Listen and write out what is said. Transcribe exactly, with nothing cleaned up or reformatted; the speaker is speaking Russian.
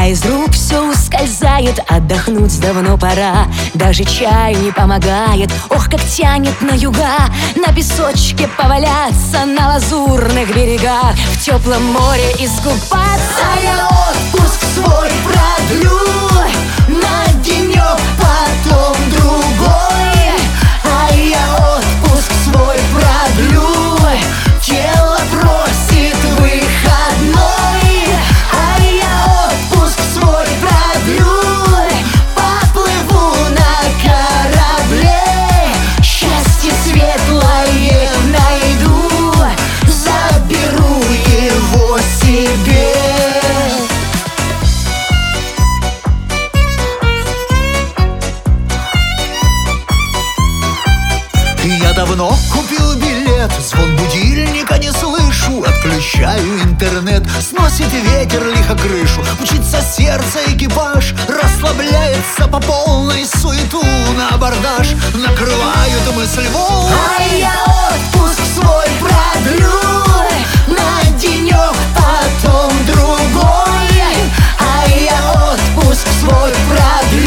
из рук все ускользает, отдохнуть давно пора. Даже чай не помогает, ох, как тянет на юга. На песочке поваляться, на лазурных берегах, в теплом море искупаться. А я отпуск свой продлю на денек, потом другой. А я отпуск свой продлю, тело просит выходной. А я отпуск свой продлю, поплыву на корабле, счастье светлое найду, заберу его себе. Я давно купил билет, звон будильника не слышу. Отключаю интернет, сносит ветер лихо крышу. Мчится сердце, экипаж расслабляется по полной, суету на абордаж накрывают мысль волны. А я отпуск свой продлю на денек, потом другой. А я отпуск свой продлю,